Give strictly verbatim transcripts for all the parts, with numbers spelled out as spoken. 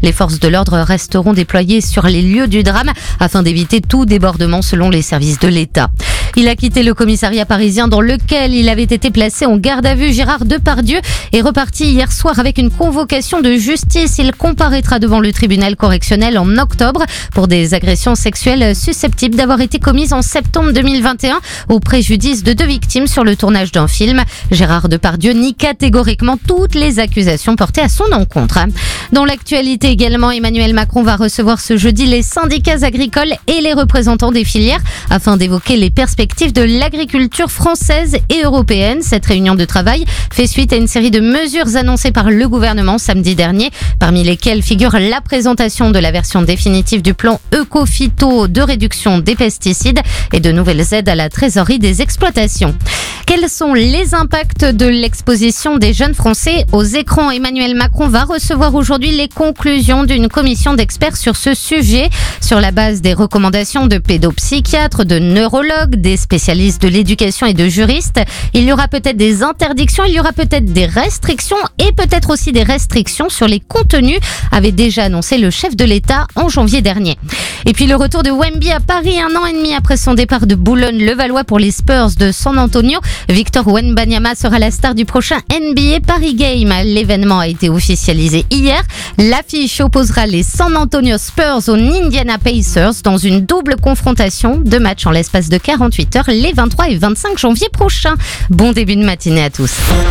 Les forces de l'ordre resteront déployées sur les lieux du drame afin d'éviter tout débordement selon les services de l'État. Il a quitté le commissariat parisien dans lequel il avait été placé en garde à vue. Gérard Depardieu est reparti hier soir avec une convocation de justice. Il comparaîtra devant le tribunal correctionnel en octobre pour des agressions sexuelles susceptibles d'avoir été commises en septembre deux mille vingt et un au préjudice de deux victimes sur le tournage d'un film. Gérard Depardieu nie catégoriquement toutes les accusations portées à son encontre. Dans l'actualité également, Emmanuel Macron va recevoir ce jeudi les syndicats agricoles et les représentants des filières afin d'évoquer les perspectives de l'agriculture française et européenne. Cette réunion de travail fait suite à une série de mesures annoncées par le gouvernement samedi dernier, parmi lesquelles figure la présentation de la version définitive du plan Eco-Phyto de réduction des pesticides et de nouvelles aides à la trésorerie des exploitations. Quels sont les impacts de l'exposition des jeunes Français aux écrans? Emmanuel Macron va recevoir aujourd'hui les conclusions d'une commission d'experts sur ce sujet. Sur la base des recommandations de pédopsychiatres, de neurologues, des spécialistes de l'éducation et de juristes, il y aura peut-être des interdictions, il y aura peut-être des restrictions et peut-être aussi des restrictions sur les contenus, avait déjà annoncé le chef de l'État en janvier dernier. Et puis le retour de Wemby à Paris un an et demi après son départ de Boulogne-le-Valois pour les Spurs de San Antonio. Victor Wembanyama sera la star du prochain N B A Paris Game. L'événement a été officialisé hier. L'affiche opposera les San Antonio Spurs aux Indiana Pacers dans une double confrontation. Deux matchs en l'espace de quarante-huit heures les vingt-trois et vingt-cinq janvier prochains. Bon début de matinée à tous.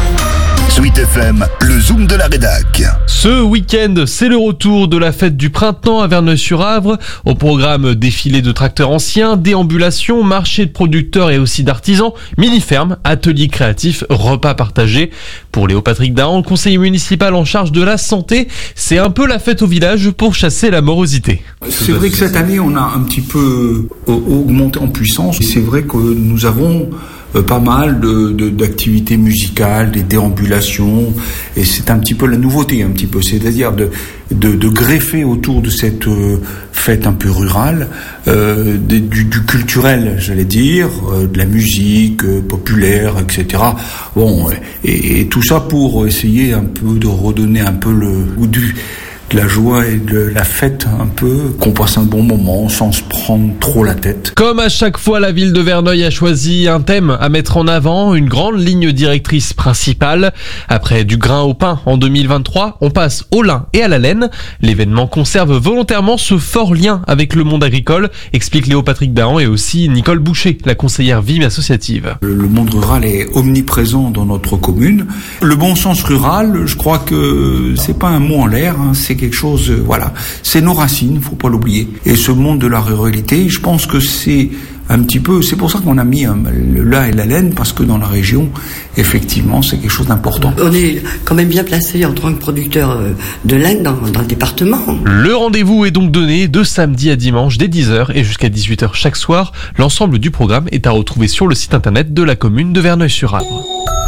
Sweet F M, le zoom de la rédac. Ce week-end, c'est le retour de la fête du printemps à Verneuil-sur-Avre. Au programme, défilé de tracteurs anciens, déambulations, marché de producteurs et aussi d'artisans, mini-ferme, ateliers créatifs, repas partagés. Pour Léo Patrick Dahan, le conseiller municipal en charge de la santé, c'est un peu la fête au village pour chasser la morosité. C'est vrai que cette année, on a un petit peu augmenté en puissance. C'est vrai que nous avons pas mal de, de, d'activités musicales, des déambulations, et c'est un petit peu la nouveauté, un petit peu, c'est-à-dire de, de, de greffer autour de cette euh, fête un peu rurale, euh, de, du, du culturel, j'allais dire, euh, de la musique euh, populaire, et cetera. Bon, et, et tout ça pour essayer un peu de redonner un peu le goût du de la joie et de la fête un peu, qu'on passe un bon moment sans se prendre trop la tête. Comme à chaque fois, la ville de Verneuil a choisi un thème à mettre en avant, une grande ligne directrice principale. Après du grain au pain en deux mille vingt-trois, on passe au lin et à la laine. L'événement conserve volontairement ce fort lien avec le monde agricole, explique Léo Patrick Dahan et aussi Nicole Boucher, la conseillère vie associative. Le monde rural est omniprésent dans notre commune. Le bon sens rural, je crois que c'est pas un mot en l'air, hein, c'est quelque chose, euh, voilà, c'est nos racines, faut pas l'oublier. Et ce monde de la ruralité, je pense que c'est un petit peu, c'est pour ça qu'on a mis hein, le lin et la laine, parce que dans la région, effectivement, c'est quelque chose d'important. On est quand même bien placé en tant que producteur de laine dans, dans le département. Le rendez-vous est donc donné de samedi à dimanche dès dix heures et jusqu'à dix-huit heures chaque soir. L'ensemble du programme est à retrouver sur le site internet de la commune de Verneuil-sur-Avre.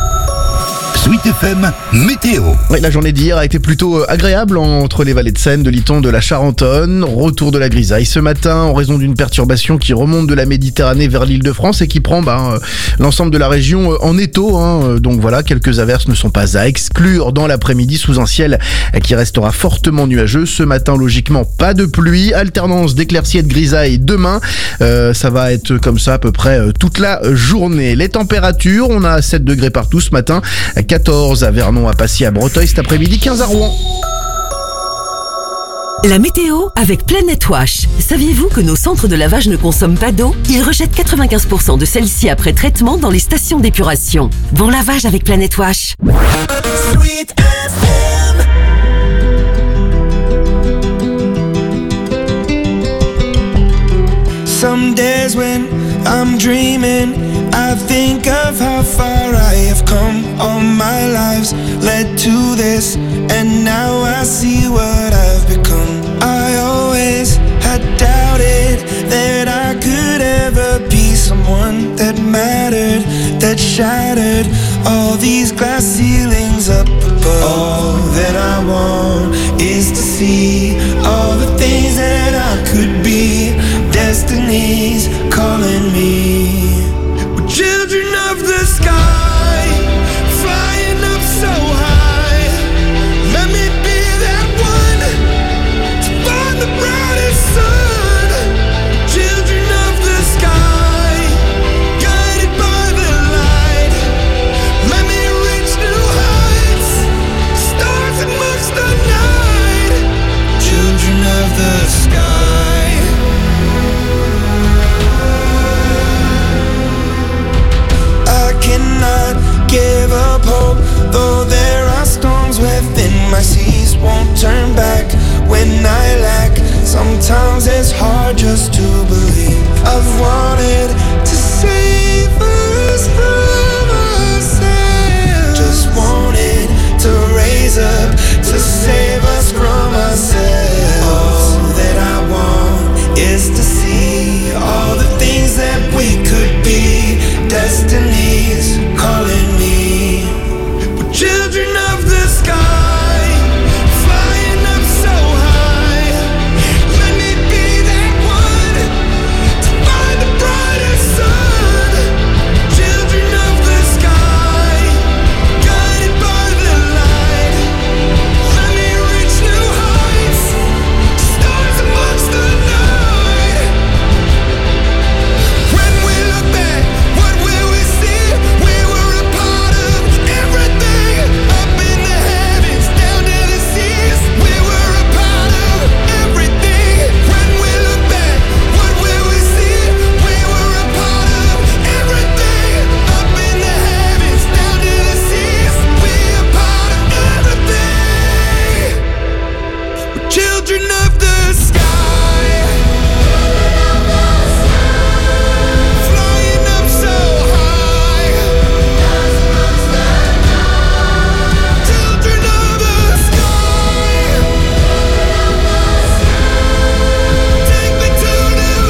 Sweet F M, météo. Oui, la journée d'hier a été plutôt agréable entre les vallées de Seine, de Lyton, de la Charentonne. Retour de la grisaille ce matin en raison d'une perturbation qui remonte de la Méditerranée vers l'Île-de-France et qui prend bah, l'ensemble de la région en étau. Hein. Donc voilà, quelques averses ne sont pas à exclure dans l'après-midi sous un ciel qui restera fortement nuageux. Ce matin, logiquement, pas de pluie. Alternance d'éclaircies et de grisaille demain. Euh, ça va être comme ça à peu près toute la journée. Les températures, on a sept degrés partout ce matin. quatorze à Vernon, à Passy, à Breteuil, cet après-midi quinze à Rouen. La météo avec Planet Wash. Saviez-vous que nos centres de lavage ne consomment pas d'eau? Ils rejettent quatre-vingt-quinze pour cent de celle-ci après traitement dans les stations d'épuration. Bon lavage avec Planet Wash. Sweet F M. Some days when I'm dreaming, I think of how far I have come. All my lives led to this, and now I see what I've become. I always had doubted that I could ever be someone that mattered, that shattered all these glass ceilings up above. All that I want is to see all the things that I could be. Destiny's calling me. We're children of the sky, flying up so high. Let me be that one is to see all the things that we could be. Destiny's calling me. We're children of the sky, flying up so high. Let me be that one to find the brighter sun. Children of the sky, guided by the light. Let me reach new heights, stars amongst the night. When we look back, what will we see? We were a part of everything, up in the heavens, down to the seas. We were a part of everything. When we look back, what will we see? We were a part of everything, up in the heavens, down to the seas. We a part of everything. We're children of the sky, flying up so high. Children of the sky, take me to new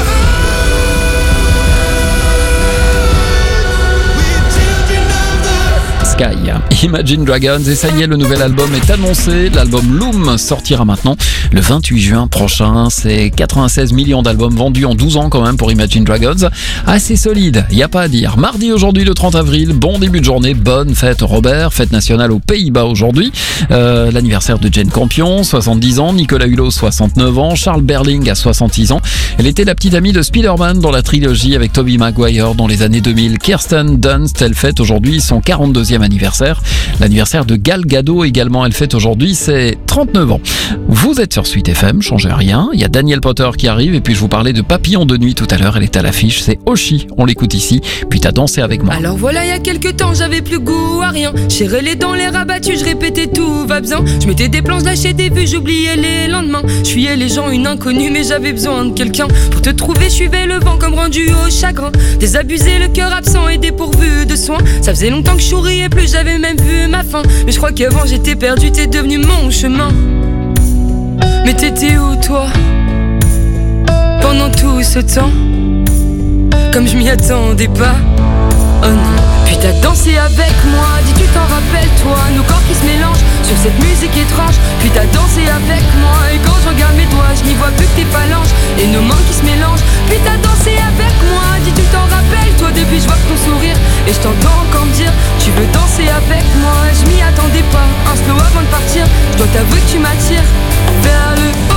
heights. We're children of the Sky, Imagine Dragons, et ça y est, le nouvel album est annoncé. L'album Loom sortira maintenant le vingt-huit juin prochain. C'est quatre-vingt-seize millions d'albums vendus en douze ans quand même pour Imagine Dragons. Assez solide, y a pas à dire. Mardi aujourd'hui, le trente avril, bon début de journée, bonne fête Robert, fête nationale aux Pays-Bas aujourd'hui. Euh, l'anniversaire de Jane Campion, soixante-dix ans, Nicolas Hulot, soixante-neuf ans, Charles Berling à soixante-six ans. Elle était la petite amie de Spider-Man dans la trilogie avec Tobey Maguire dans les années deux mille. Kirsten Dunst, elle fête aujourd'hui son quarante-deuxième anniversaire. L'anniversaire de Gal Gadot également, elle fête aujourd'hui ses trente-neuf ans. Vous êtes sur Sweet F M, changez rien. Il y a Daniel Potter qui arrive et puis je vous parlais de Papillon de nuit tout à l'heure. Elle est à l'affiche, c'est Oshi. On l'écoute ici. Puis t'as dansé avec moi. Alors voilà, il y a quelques temps, j'avais plus goût à rien. J'ai les dents, les rabattus, je répétais tout va bien. Je mettais des planches, lâchais des vues, j'oubliais les lendemains. Je fuyais les gens, une inconnue, mais j'avais besoin de quelqu'un. Pour te trouver, je suivais le vent comme rendu au chagrin. Désabusé, le cœur absent et dépourvu de soins. Ça faisait longtemps que je souriais plus, j'avais même vu ma fin. Mais je crois qu'avant j'étais perdu, t'es devenu mon chemin. Mais t'étais où toi pendant tout ce temps? Comme je m'y attendais pas. Oh non. Puis t'as dansé avec moi, dis tu t'en rappelles toi. Nos corps qui se mélangent sur cette musique étrange. Puis t'as dansé avec moi, et quand je regarde mes doigts, je n'y vois plus que tes phalanges et nos mains qui se mélangent. Puis t'as dansé avec moi, dis tu t'en rappelles toi. Depuis je vois ton sourire et je t'entends encore me dire tu veux danser avec moi. Je m'y attendais pas, un slow avant de partir. Je dois t'avouer que tu m'attires vers le haut.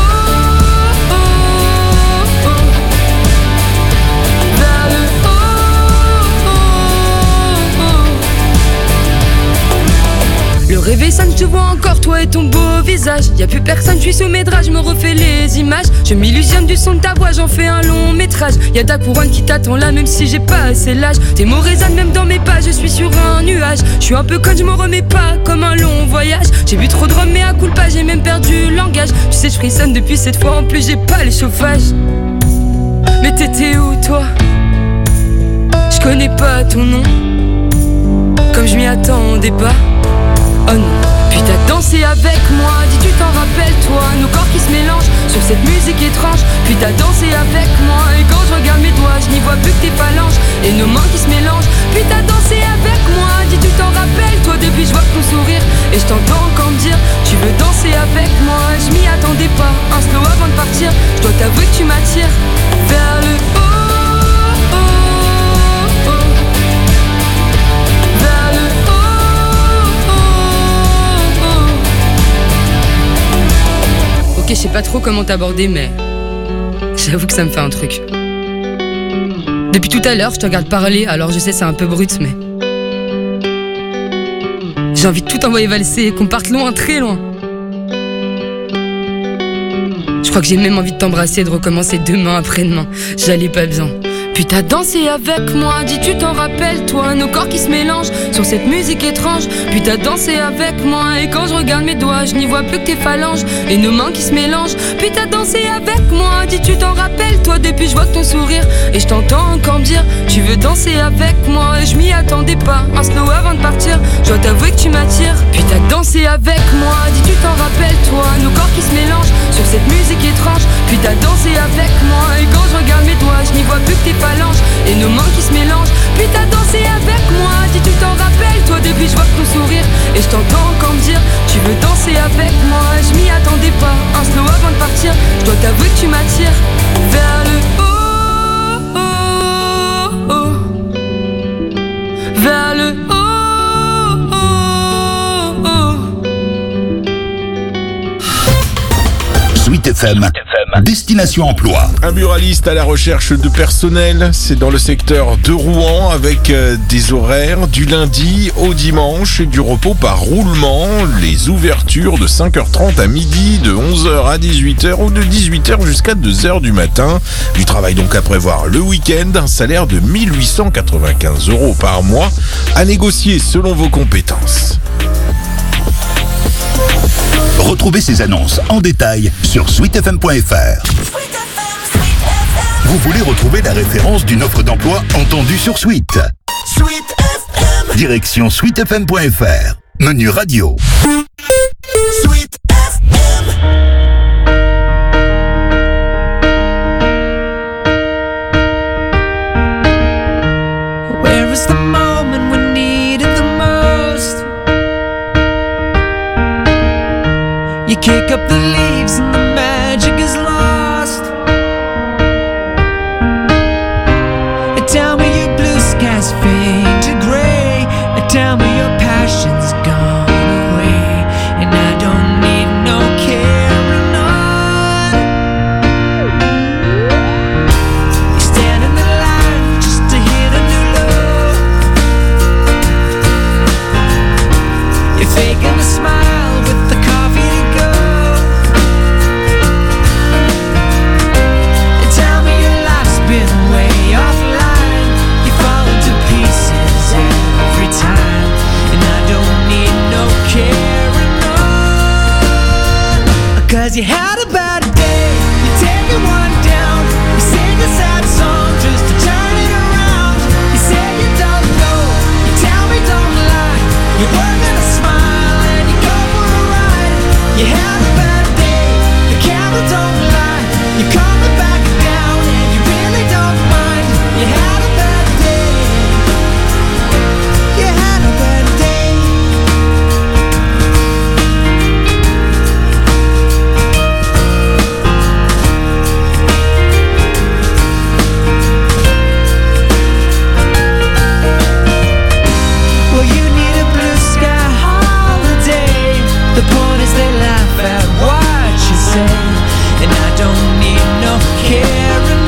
Le réveil sonne, je te vois encore, toi et ton beau visage. Y'a plus personne, je suis sous mes draps, je me refais les images. Je m'illusionne du son de ta voix, j'en fais un long métrage. Y'a ta couronne qui t'attend là, même si j'ai pas assez l'âge. Tes mots résonnent même dans mes pas, je suis sur un nuage. Je suis un peu conne, je m'en remets pas, comme un long voyage. J'ai bu trop de rhum, mais à coup de pas, j'ai même perdu le langage. Tu sais, je frissonne depuis cette fois, en plus j'ai pas les chauffages. Mais t'étais où toi? Je connais pas ton nom, comme je m'y attendais pas. Oh non. Puis t'as dansé avec moi, dis tu t'en rappelles toi. Nos corps qui se mélangent sur cette musique étrange. Puis t'as dansé avec moi, et quand je regarde mes doigts, je n'y vois plus que tes phalanges et nos mains qui se mélangent. Puis t'as dansé avec moi, dis tu t'en rappelles toi. Depuis je vois ton sourire et je t'entends encore me dire tu veux danser avec moi. Je m'y attendais pas, un slow avant de partir. Je dois t'avouer que tu m'attires vers le haut. Je sais pas trop comment t'aborder, mais j'avoue que ça me fait un truc. Depuis tout à l'heure, je te regarde parler, alors je sais c'est un peu brut, mais j'ai envie de tout envoyer valser et qu'on parte loin, très loin. Je crois que j'ai même envie de t'embrasser et de recommencer demain après-demain. J'allais pas bien. Puis t'as dansé avec moi, dis tu t'en rappelles toi. Nos corps qui se mélangent sur cette musique étrange. Puis t'as dansé avec moi, et quand je regarde mes doigts, je n'y vois plus que tes phalanges et nos mains qui se mélangent. Puis t'as dansé avec moi, dis tu t'en rappelles toi. Depuis je vois ton sourire et je t'entends encore me dire tu veux danser avec moi. Et je m'y attendais pas, un slow avant de partir. Je dois t'avouer que tu m'attires. Puis t'as dansé avec moi, dis tu t'en rappelles toi. Nos corps qui se mélangent sur cette musique étrange. Puis t'as dansé avec moi. Et quand je regarde mes doigts, je n'y vois plus que tes phalanges et nos mains qui se mélangent. Puis t'as dansé avec moi. Dis tu t'en rappelles, toi depuis je vois ton sourire. Et je t'entends encore me dire, tu veux danser avec moi. Je m'y attendais pas, un slow avant de partir. Je dois t'avouer que tu m'attires vers le haut, oh, oh. Vers le haut, oh, oh. Sweet F M, Destination Emploi. Un buraliste à la recherche de personnel, c'est dans le secteur de Rouen avec euh, des horaires du lundi au dimanche et du repos par roulement. Les ouvertures de cinq heures trente à midi, de onze heures à dix-huit heures ou de dix-huit heures jusqu'à deux heures du matin. Du travail donc à prévoir le week-end, un salaire de mille huit cent quatre-vingt-quinze euros par mois à négocier selon vos compétences. Retrouvez ces annonces en détail sur sweet f m point f r. Vous voulez retrouver la référence d'une offre d'emploi entendue sur Sweet. Sweet F M. Direction sweet f m point f r. Menu radio. Sweet F M. Where is the moment we need it the most? You kick up the leaves and the magic is lost. And tell me your blue skies fade to gray. And tell me your passion's gone away. And I don't need no carrying on. You stand in the line just to hit a new low. You're faking a smile with the coffee to go. And tell me your life's been way offline. You fall into pieces every time. And I don't need no carrying on. Cause you had a bad day. You take it one down. You sing a sad song just to turn it around. You say you don't know. You tell me don't lie. You're working a smile and you go for a ride. You had a bad day. The camera don't lie. You calm it back down and you really don't mind. You had a bad day. You had a bad day. Well, you need a blue sky holiday. The point is they laugh at what you say. And I don't need no carrying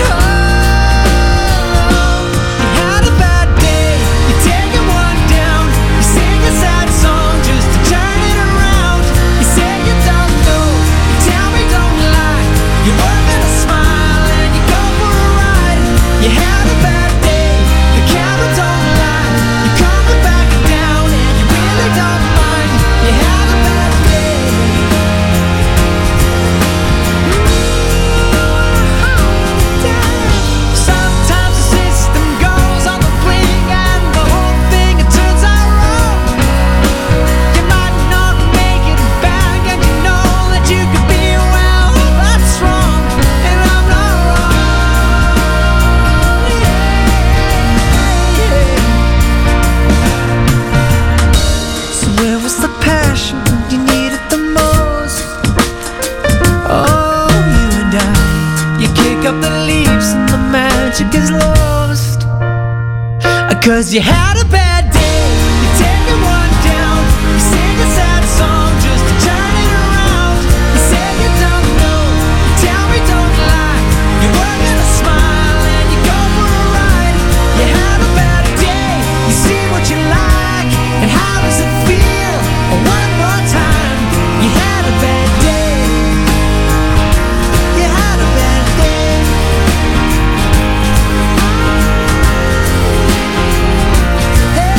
on. You had a bad day. You take it one down. You sing a sad song just to turn it around. You say you don't know. You tell me don't lie. You're working a smile and you go for a ride. You had a bad day. The camera don't lie. You calm it back down and you really don't mind. You had a bad day. Sometimes the system goes on the blink and the whole thing it turns out wrong. You might not make it back and you know that you could be well, that's wrong, and I'm not wrong. So where was the passion when you needed the most? Oh, you and I, you kick up the leaves and the magic is lost. Cause you had a bad day. You take it one down. You sing a sad song just to turn it around. You say you don't know. You tell me don't lie. You're working a smile and you go for a ride. You had a bad day. You see what you like. And how does it feel? One more time. You had a bad day. You had a bad day. Hey.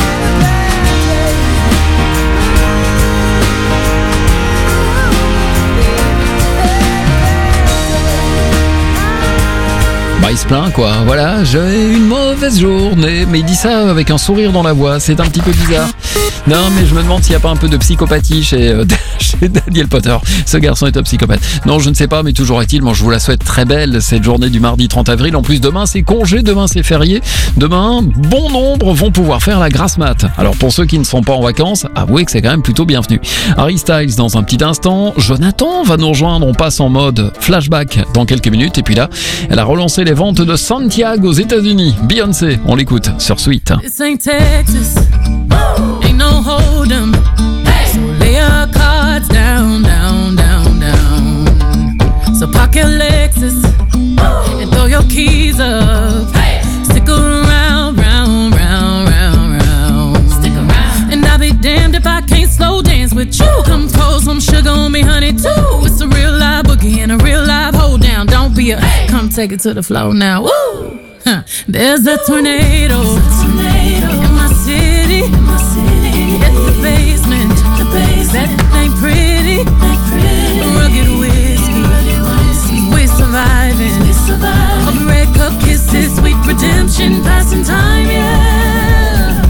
Bah, il se plaint, quoi. Voilà, j'ai une mauvaise journée. Mais il dit ça avec un sourire dans la voix. C'est un petit peu bizarre. Non, mais je me demande s'il n'y a pas un peu de psychopathie chez, euh, chez Daniel Potter. Ce garçon est un psychopathe. Non, je ne sais pas, mais toujours est-il, moi, je vous la souhaite très belle, cette journée du mardi trente avril. En plus, demain, c'est congé. Demain, c'est férié. Demain, bon nombre vont pouvoir faire la grasse mat. Alors, pour ceux qui ne sont pas en vacances, avouez que c'est quand même plutôt bienvenu. Harry Styles dans un petit instant. Jonathan va nous rejoindre. On passe en mode flashback dans quelques minutes. Et puis là, elle a relancé les ventes de Santiago aux États-Unis. Beyoncé, on l'écoute sur Sweet. This ain't Texas, ain't no hold 'em. So lay your cards down, down, down, down. So park your Lexus and throw your keys up. Stick around, round, round, round, round. Stick around. And I'll be damned if I can't slow dance with you. Come pour some sugar on me, honey, too. It's a real live boogie and a real live hold down. Don't be a, come take it to the floor now. Woo! Huh. There's a tornado, in my city, in my city. It's the basement, the basement. That ain't pretty, ain't pretty. Rugged whiskey, we're surviving. We surviving. Of red cup kisses, sweet redemption, passing time, yeah.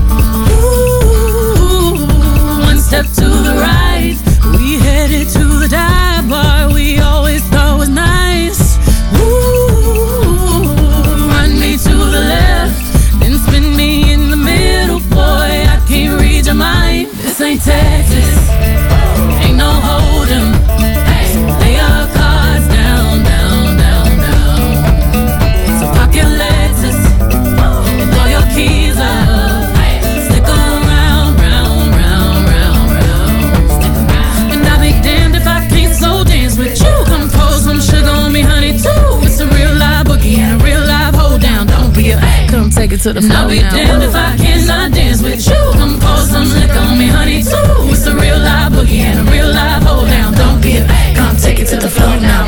Ooh, one step to the right, we headed to the dive bar we always thought was nice. Ooh, run me to the left, then spin me in the middle, boy, I can't read your mind. This ain't Texas, ain't no hold 'em. So lay your cards down, down, down, down. So pop your Lexus and throw your keys up. Stick around, round, round, round, round. And I'll be damned if I can't slow dance with you. Come pour some sugar on me, honey, too. It's a real live boogie and a real live hold down. Don't be a, come take it to the floor. And I'll be damned if I cannot dance with you. Come pour some liquor on me, honey, too. It's a real live boogie and a real live hold down. Don't be a, come take it to the floor now.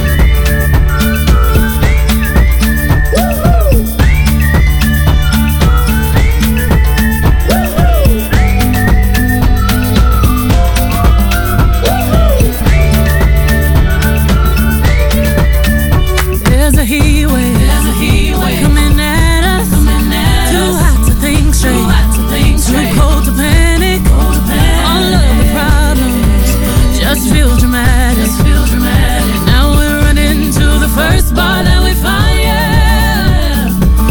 There's a heat wave, there's a heat wave coming at us, coming at too us. Hot to think straight, too hot to think straight. Too cold to panic, cold to panic. All of the problems just feel dramatic, just feel dramatic. Now we're running to the first bar that we find, yeah.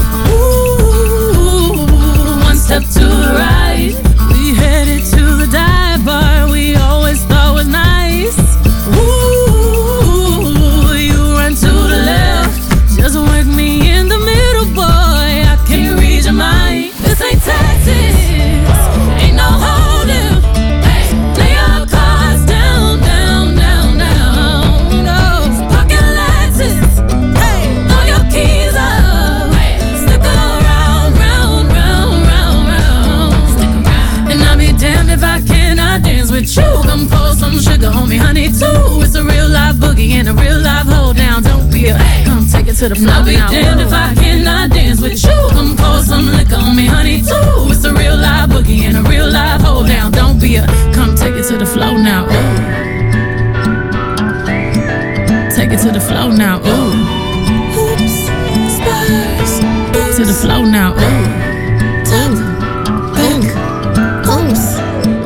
Ooh, one step to the right, we headed to the dive bar we always thought was nice. Ooh, you run to the left, just work me in the middle, boy, I can't read your mind. This ain't Texas, ain't no holding. Lay your cards down, down, down, down. No, pocket Lexus, throw your keys up. Stick around, round, round, round, round. And I'll be damned if I cannot dance with you. Come pour some sugar on me, honey, too. It's a real live boogie and a real live hold down. Don't be a, come take it to the floor. I'll be damned if I cannot dance with you. Come pour some liquor on me, honey, too. It's a real live boogie and a real live hold down. Don't be a, come take it to the floor now. Ooh. Take it to the floor now. Ooh. Oops, spurs. To the floor now. Ooh. Top, back, oops.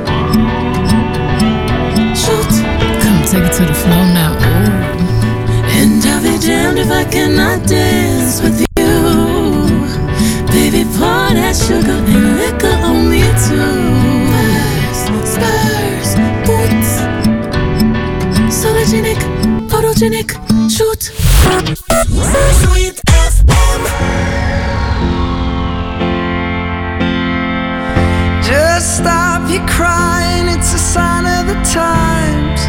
Shoot. Come take it to the floor now. Ooh. And I'll be damned if I cannot dance with you. Baby, pour that sugar and liquor on me too. Spurs, boots, sologenic, photogenic, shoot. Sweet F M. Just stop your crying, it's a sign of the times.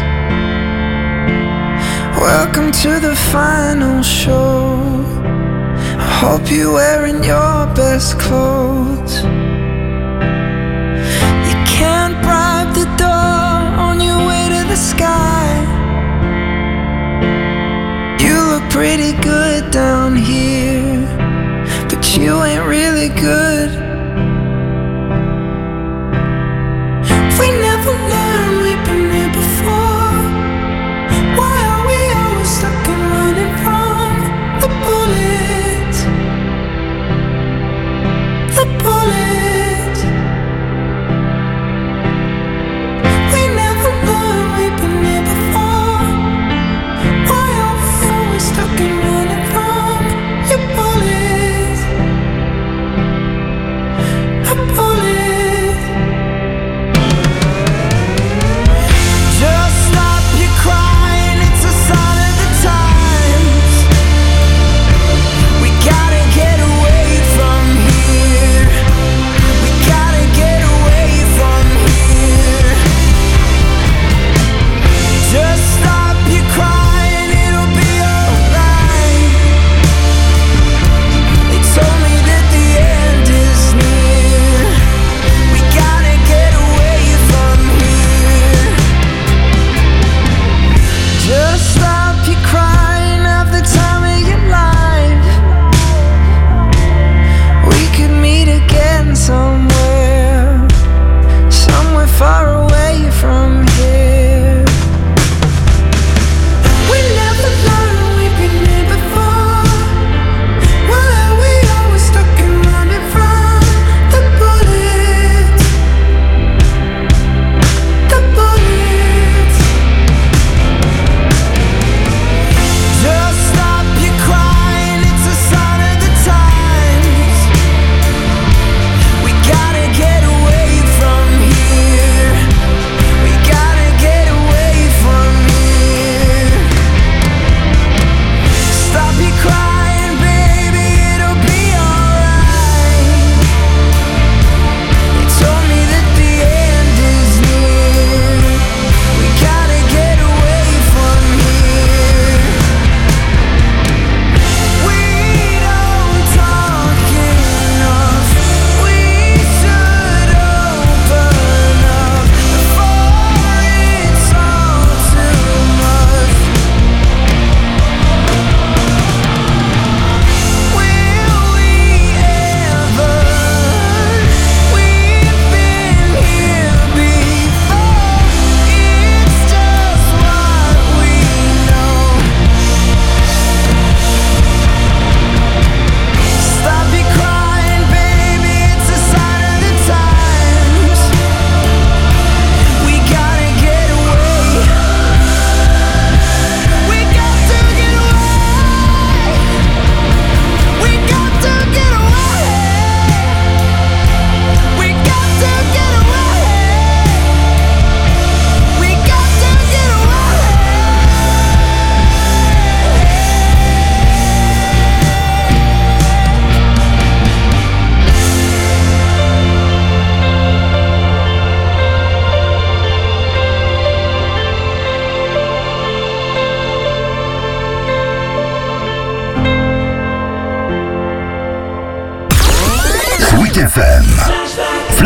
Welcome to the final show. I hope you're wearing your best clothes. You can't bribe the door on your way to the sky. You look pretty good down here, but you ain't really good. We never learned, we've been here before. Why are we always stuck and running from the bullet?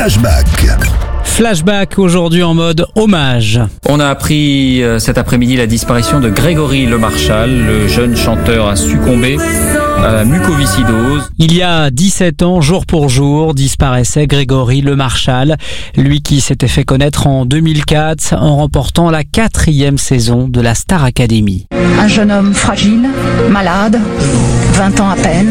Flashback. Flashback aujourd'hui en mode hommage. On a appris euh, cet après-midi la disparition de Grégory Lemarchal. Le jeune chanteur a succombé à la mucoviscidose. Il y a dix-sept ans, jour pour jour, disparaissait Grégory Lemarchal, lui qui s'était fait connaître en deux mille quatre en remportant la quatrième saison de la Star Academy. Un jeune homme fragile, malade, vingt ans à peine.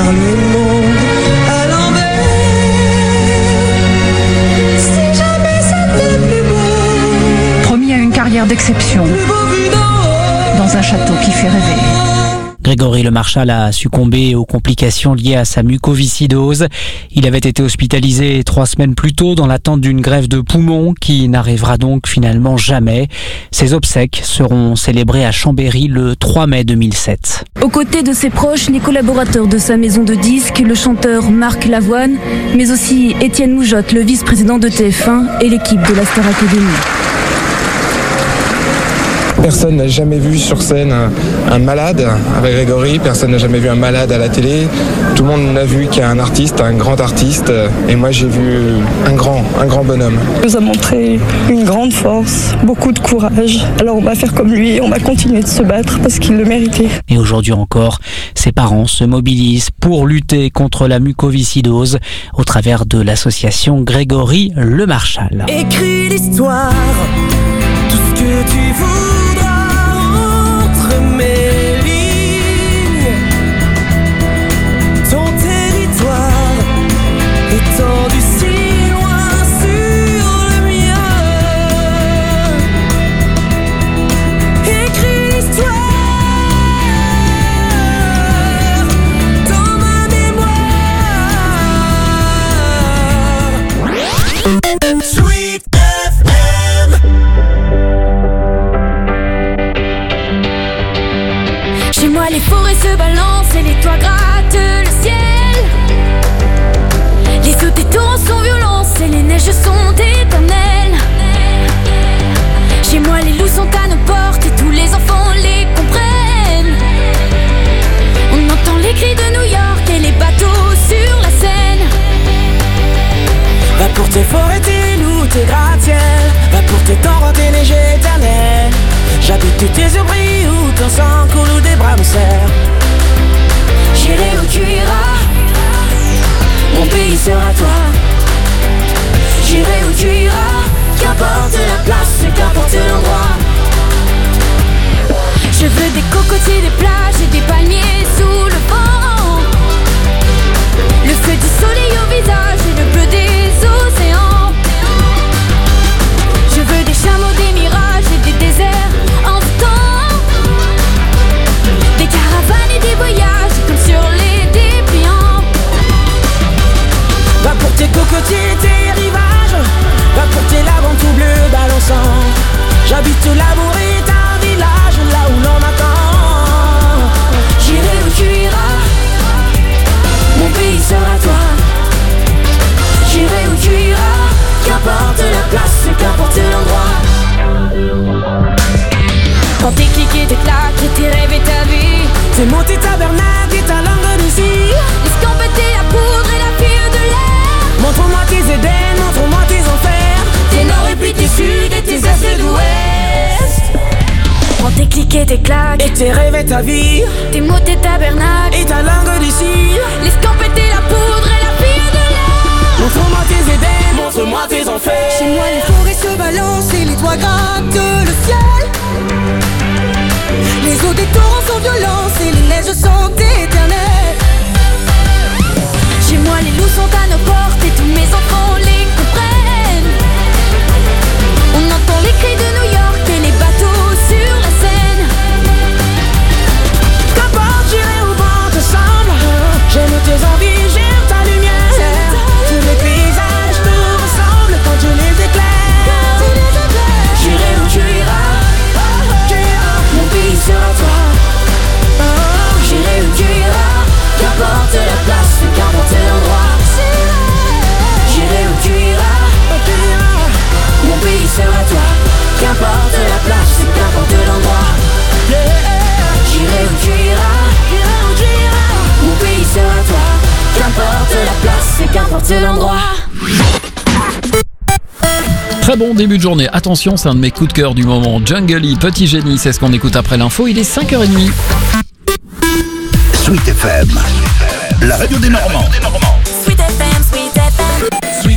Promis à une carrière d'exception dans un château qui fait rêver. Grégory Lemarchal a succombé aux complications liées à sa mucoviscidose. Il avait été hospitalisé trois semaines plus tôt dans l'attente d'une greffe de poumon qui n'arrivera donc finalement jamais. Ses obsèques seront célébrées à Chambéry le trois mai deux mille sept. Aux côtés de ses proches, les collaborateurs de sa maison de disques, le chanteur Marc Lavoine, mais aussi Étienne Moujotte, le vice-président de T F un et l'équipe de la Star Academy. Personne n'a jamais vu sur scène un, un malade avec Grégory, personne n'a jamais vu un malade à la télé. Tout le monde n'a vu qu'il y a un artiste, un grand artiste, et moi j'ai vu un grand, un grand bonhomme. Il nous a montré une grande force, beaucoup de courage. Alors on va faire comme lui, on va continuer de se battre parce qu'il le méritait. Et aujourd'hui encore, ses parents se mobilisent pour lutter contre la mucoviscidose au travers de l'association Grégory Lemarchal. Écris l'histoire, tout ce que tu voudras entre mes lignes. Ton territoire étendu si loin sur le mien. Écris l'histoire dans ma mémoire. Sweet F M. Chez moi les forêts se balancent et les toits grattent le ciel. Les eaux des torrents sont violents et les neiges sont éternelles. Chez moi les loups sont à nos portes et tous les enfants les comprennent. On entend les cris de New York et les bateaux sur la Seine. Va pour tes forêts, tes loups, tes gratte-ciel. Va pour tes torrents, tes neiges éternelles. J'habite tes abris où ton sang coule ou des bras me serrent. J'irai où tu iras, mon pays sera toi. J'irai où tu iras, qu'importe la place, qu'importe l'endroit. Je veux des cocotiers, des plages et des palmiers sous le vent. Le feu du soleil au visage et le bleu des océans. Je veux des chameaux, des mirages et des déserts en temps. Des caravanes et des voyages comme sur les dépliants. Va pour tes cocotiers, tes rivages. Va pour tes laves tout bleu balançant. J'habite l'amour et un village là où l'on m'attend. J'irai où tu iras, mon pays sera toi. J'irai où tu iras, qu'importe la place, qu'importe l'endroit. Quand tes clics et tes claques et tes rêves et ta vie, c'est monter tabernacle et ta langue d'ici. Escampette la poudre et la pire de l'air. Montre-moi tes Éden, montre-moi tes enfers. Tes nord et puis tes sud et tes est et d'ouest. Prends tes clics et tes claques et tes rêves et ta vie. Tes mots, tes tabernacles et ta langue d'ici. L'escampette la poudre et la pire de l'air. Montre-moi tes Éden, montre-moi tes enfers. Chez moi les forêts se balancent et les toits grattent le ciel. Les eaux des torrents sont violentes et les neiges sont éternelles. Chez moi les loups sont à nos portes et tous mes enfants les comprennent. On entend les cris de New York et les bateaux sur la Seine. Qu'importe, j'irai où vent te semble. J'aime tes envies, j'aime ta lumière. Tous les paysages te ressemblent quand tu les éclaires. J'irai où tu iras, mon pays sera toi. J'irai où tu iras, qu'importe la place, qu'importe l'endroit. J'irai où tu iras, mon pays sera toi. Qu'importe la place, qu'importe l'endroit. J'irai où tu iras, mon pays sera toi. Qu'importe la place, qu'importe l'endroit. Très bon début de journée. Attention, c'est un de mes coups de cœur du moment. Jungle E, Petit Génie, c'est ce qu'on écoute après l'info. Il est cinq heures trente. Sweet F M, la radio des Normands. Sweet F M, Sweet F M. Sweet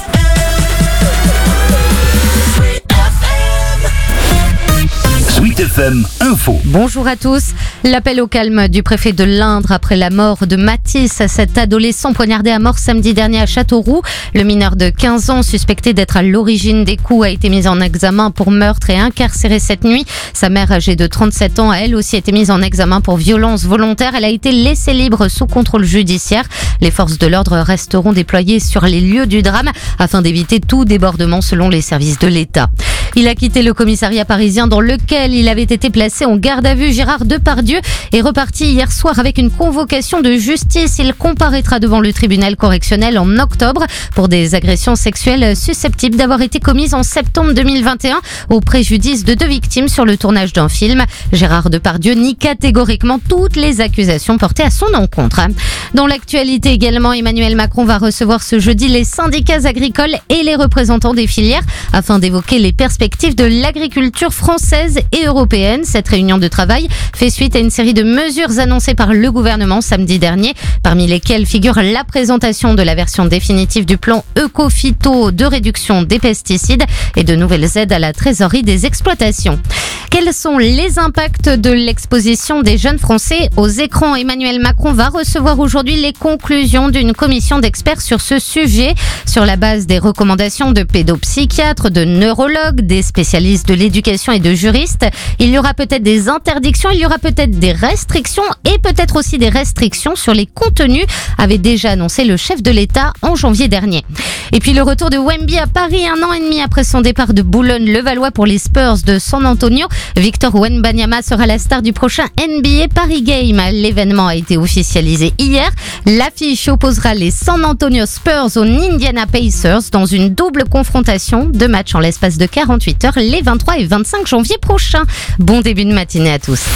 Sweet F M Info. Bonjour à tous. L'appel au calme du préfet de l'Indre après la mort de Mathis, cet adolescent poignardé à mort samedi dernier à Châteauroux. Le mineur de quinze ans, suspecté d'être à l'origine des coups, a été mis en examen pour meurtre et incarcéré cette nuit. Sa mère, âgée de trente-sept ans, a elle aussi été mise en examen pour violence volontaire. Elle a été laissée libre sous contrôle judiciaire. Les forces de l'ordre resteront déployées sur les lieux du drame afin d'éviter tout débordement selon les services de l'État. Il a quitté le commissariat parisien dans lequel il avait été placé en garde à vue. Gérard Depardieu est reparti hier soir avec une convocation de justice. Il comparaîtra devant le tribunal correctionnel en octobre pour des agressions sexuelles susceptibles d'avoir été commises en septembre deux mille vingt et un au préjudice de deux victimes sur le tournage d'un film. Gérard Depardieu nie catégoriquement toutes les accusations portées à son encontre. Dans l'actualité également, Emmanuel Macron va recevoir ce jeudi les syndicats agricoles et les représentants des filières afin d'évoquer les perspectives de l'agriculture française et européenne. Cette réunion de travail fait suite à une série de mesures annoncées par le gouvernement samedi dernier, parmi lesquelles figure la présentation de la version définitive du plan Eco-Phyto de réduction des pesticides et de nouvelles aides à la trésorerie des exploitations. Quels sont les impacts de l'exposition des jeunes Français aux écrans? Emmanuel Macron va recevoir aujourd'hui les conclusions d'une commission d'experts sur ce sujet, sur la base des recommandations de pédopsychiatres, de neurologues, des spécialistes de l'éducation et de juristes. Il y aura peut-être des interdictions, il y aura peut-être des restrictions et peut-être aussi des restrictions sur les contenus, avait déjà annoncé le chef de l'État en janvier dernier. Et puis le retour de Wemby à Paris un an et demi après son départ de Boulogne-le-Valois pour les Spurs de San Antonio. Victor Wembanyama sera la star du prochain N B A Paris Game. L'événement a été officialisé hier. L'affiche opposera les San Antonio Spurs aux Indiana Pacers dans une double confrontation. Deux matchs en l'espace de quarante-huit heures les vingt-trois et vingt-cinq janvier prochains. Bon début de matinée à tous.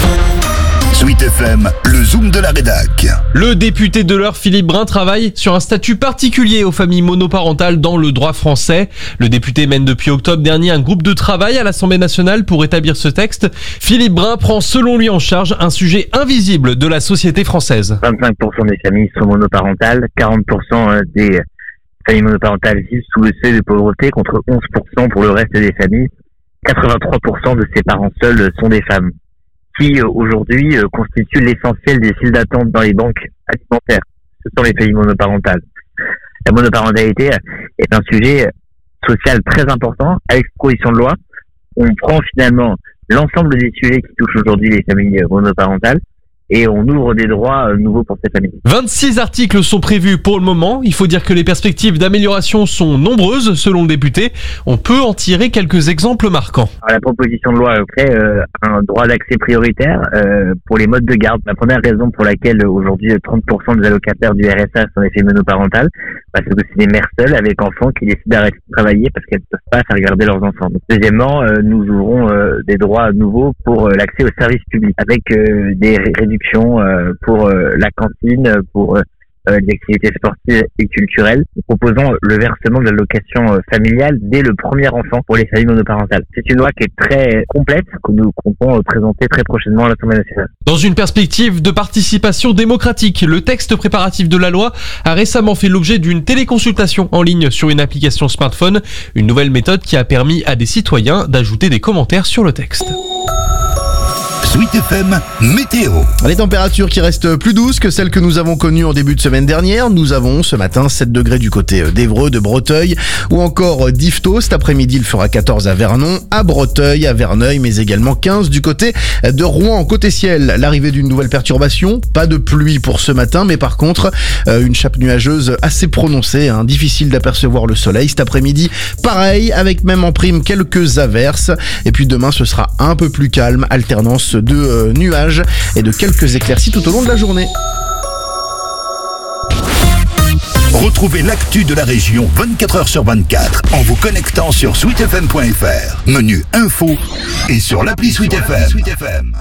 Sweet F M, le zoom de la rédac. Le député de l'Eure, Philippe Brun, travaille sur un statut particulier aux familles monoparentales dans le droit français. Le député mène depuis octobre dernier un groupe de travail à l'Assemblée nationale pour établir ce texte. Philippe Brun prend selon lui en charge un sujet invisible de la société française. vingt-cinq pour cent des familles sont monoparentales, quarante pour cent des familles monoparentales vivent sous le seuil de pauvreté contre onze pour cent pour le reste des familles. quatre-vingt-trois pour cent de ces parents seuls sont des femmes, qui aujourd'hui constituent l'essentiel des files d'attente dans les banques alimentaires. Ce sont les familles monoparentales. La monoparentalité est un sujet social très important. Avec cette proposition de loi, on prend finalement l'ensemble des sujets qui touchent aujourd'hui les familles monoparentales et on ouvre des droits nouveaux pour ces familles. vingt-six articles sont prévus pour le moment. Il faut dire que les perspectives d'amélioration sont nombreuses selon le député. On peut en tirer quelques exemples marquants. Alors, la proposition de loi crée euh, un droit d'accès prioritaire euh, pour les modes de garde. La première raison pour laquelle aujourd'hui trente pour cent des allocataires du R S A sont des familles monoparentales, parce que c'est des mères seules avec enfants qui décident d'arrêter de travailler parce qu'elles ne peuvent pas faire garder leurs enfants. Donc, deuxièmement, euh, nous ouvrons euh, des droits nouveaux pour euh, l'accès aux services publics avec euh, des réductions pour euh, la cantine, pour euh, les activités sportives et culturelles. Nous proposons le versement de l'allocation euh, familiale dès le premier enfant pour les familles monoparentales. C'est une loi qui est très complète, que nous comptons euh, présenter très prochainement à l'Assemblée nationale. Dans une perspective de participation démocratique, le texte préparatif de la loi a récemment fait l'objet d'une téléconsultation en ligne sur une application smartphone, une nouvelle méthode qui a permis à des citoyens d'ajouter des commentaires sur le texte. Sweet F M météo. Les températures qui restent plus douces que celles que nous avons connues en début de semaine dernière. Nous avons ce matin sept degrés du côté d'Évreux, de Breteuil ou encore d'Yvetot. Cet après-midi, il fera quatorze à Vernon, à Breteuil, à Verneuil, mais également quinze du côté de Rouen. Côté ciel, l'arrivée d'une nouvelle perturbation. Pas de pluie pour ce matin, mais par contre, une chape nuageuse assez prononcée. Hein, difficile d'apercevoir le soleil. Cet après-midi, pareil, avec même en prime quelques averses. Et puis demain, ce sera un peu plus calme, alternance de euh, nuages et de quelques éclaircies tout au long de la journée. Retrouvez l'actu de la région vingt-quatre heures sur vingt-quatre en vous connectant sur sweet f m point f r, menu info et sur l'appli Sweet F M. Sweet F M.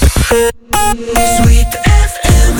Sweet F M.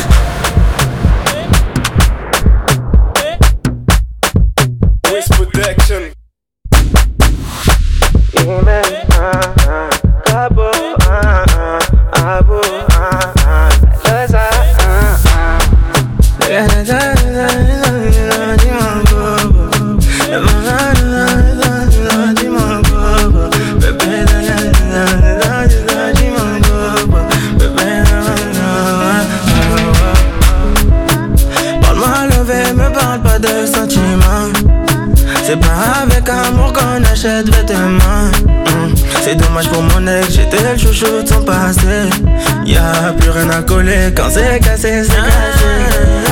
C'est pas avec amour qu'on achète vêtements. Mmh. C'est dommage pour mon ex, j'étais le chouchou de son passé. Y'a plus rien à coller quand c'est cassé, c'est cassé.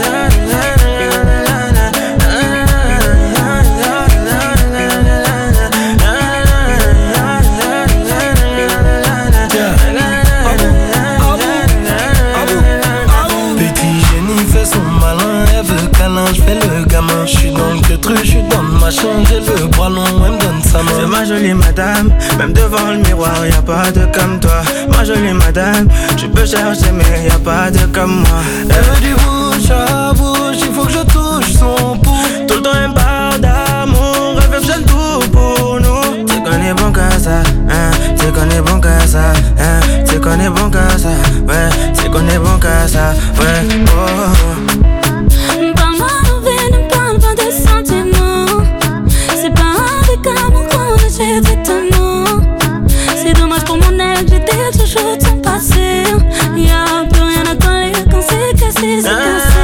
Je fais le gamin, je suis dans le truc, je suis dans ma chambre, j'ai le bras long, elle me donne sa main. C'est ma jolie madame, même devant le miroir, y'a pas de comme toi. Ma jolie madame, tu peux chercher mais y'a pas de comme moi. Elle veut du bouche à bouche, il faut que je touche son pouls. Tout le temps elle me parle d'amour, elle veut que je tout pour nous. Tu connais bon qu'à ça, hein, tu connais bon qu'à ça, hein, tu connais bon qu'à ça, ouais, tu connais bon qu'à ça, ouais, oh. C'est dommage pour mon ex, j'étais le chouchou de son passé. Y'a plus rien à coller quand c'est cassé, c'est cassé.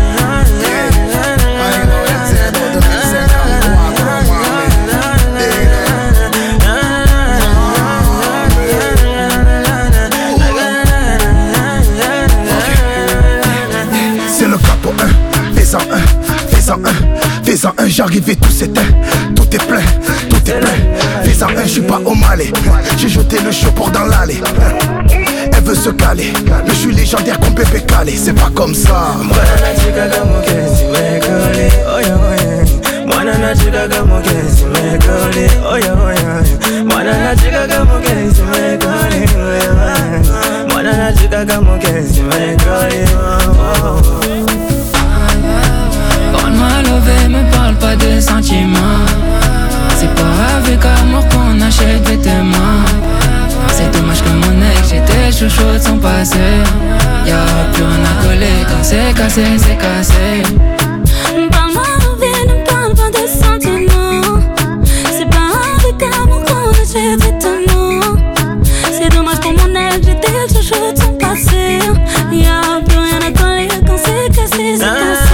C'est le capot un, fais-en un, fais-en un, fais-en un, j'arrive et tout s'éteint, tout est plein, tout est plein. Fais-en un, j'suis pas au Malais, j'ai jeté le show pour dans l'allée. Elle veut se caler, mais j'suis légendaire comme Pépé Calé, c'est pas comme ça. Parle-moi lové, me parle pas de sentiments. C'est pas avec amour qu'on achète vêtements. C'est dommage que mon ex, j'étais chouchou de son passé. Y'a plus rien à coller quand c'est cassé, c'est cassé. Parle-moi lové, ne parle pas de sentiments. C'est pas avec amour qu'on achète vêtements. C'est dommage pour mon ex, j'étais chouchou de son passé. Y'a plus rien à coller quand c'est cassé, c'est cassé.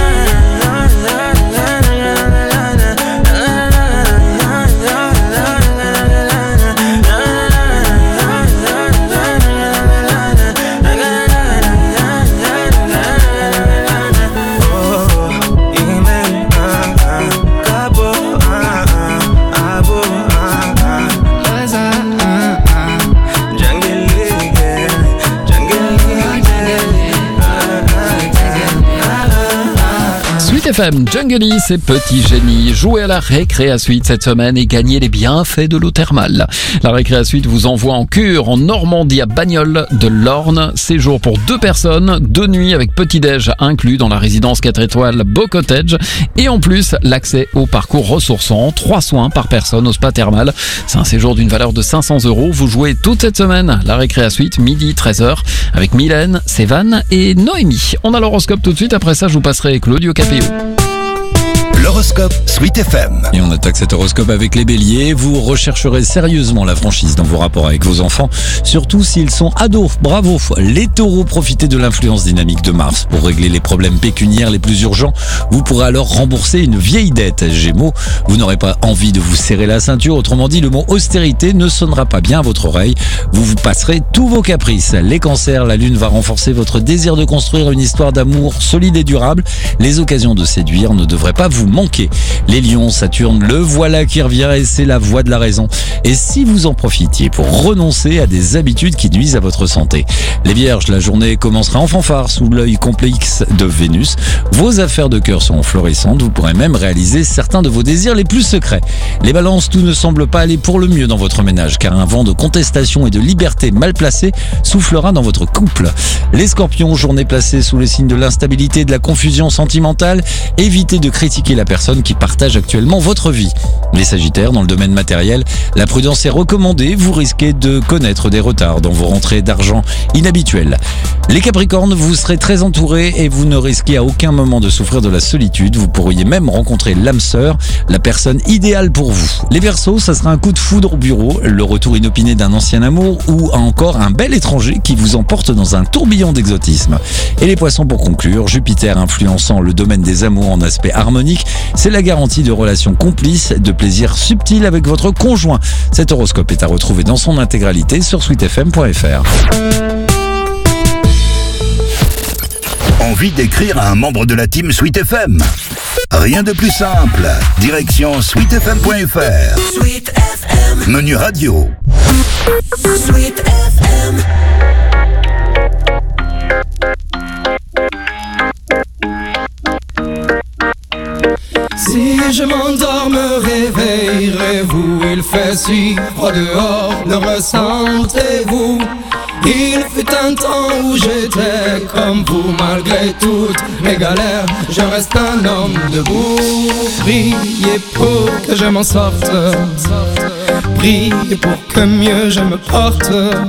F M, Jungle, c'est Petit Génie. Jouez à la Récré Suite cette semaine et gagnez les bienfaits de l'eau thermale. La Récré Suite vous envoie en cure en Normandie à Bagnoles de l'Orne. Séjour pour deux personnes, deux nuits avec petit-déj inclus dans la résidence quatre étoiles Beau Cottage. Et en plus, l'accès au parcours ressourçant, trois soins par personne au spa thermal. C'est un séjour d'une valeur de cinq cents euros. Vous jouez toute cette semaine. La Récré Suite, midi, treize heures, avec Mylène, Sévan et Noémie. On a l'horoscope tout de suite. Après ça, je vous passerai Claudio Capéo. L'horoscope Sweet F M. Et on attaque cet horoscope avec les béliers. Vous rechercherez sérieusement la franchise dans vos rapports avec vos enfants, surtout s'ils sont ados. Bravo. Les taureaux, profitez de l'influence dynamique de Mars pour régler les problèmes pécuniaires les plus urgents. Vous pourrez alors rembourser une vieille dette. Gémeaux, vous n'aurez pas envie de vous serrer la ceinture. Autrement dit, le mot austérité ne sonnera pas bien à votre oreille. Vous vous passerez tous vos caprices. Les cancers, la lune va renforcer votre désir de construire une histoire d'amour solide et durable. Les occasions de séduire ne devraient pas vous manquer. Les lions, Saturne, le voilà qui revient et c'est la voie de la raison. Et si vous en profitiez pour renoncer à des habitudes qui nuisent à votre santé. Les vierges, la journée commencera en fanfare sous l'œil complexe de Vénus. Vos affaires de cœur seront florissantes. Vous pourrez même réaliser certains de vos désirs les plus secrets. Les balances, tout ne semble pas aller pour le mieux dans votre ménage car un vent de contestation et de liberté mal placé soufflera dans votre couple. Les scorpions, journée placée sous le signe de l'instabilité et de la confusion sentimentale. Évitez de critiquer la personne qui partage actuellement votre vie. Les sagittaires, dans le domaine matériel, la prudence est recommandée. Vous risquez de connaître des retards dans vos rentrées d'argent inhabituelles. Les capricornes, vous serez très entourés et vous ne risquez à aucun moment de souffrir de la solitude. Vous pourriez même rencontrer l'âme sœur, la personne idéale pour vous. Les verseaux, ça sera un coup de foudre au bureau, le retour inopiné d'un ancien amour ou encore un bel étranger qui vous emporte dans un tourbillon d'exotisme. Et les poissons, pour conclure, Jupiter influençant le domaine des amours en aspect harmonique, C'est la garantie de relations complices, de plaisir subtil avec votre conjoint. Cet horoscope est à retrouver dans son intégralité sur sweet f m point f r. Envie d'écrire à un membre de la team Sweet F M? Rien de plus simple. Direction sweet f m point f r. Sweet F M. Menu radio. Sweet F M. Si je m'endors, me réveillerez-vous? Il fait si froid dehors, le ressentez-vous? Il fut un temps où j'étais comme vous, malgré toutes mes galères, je reste un homme debout. Priez pour que je m'en sorte, priez pour que mieux je me porte.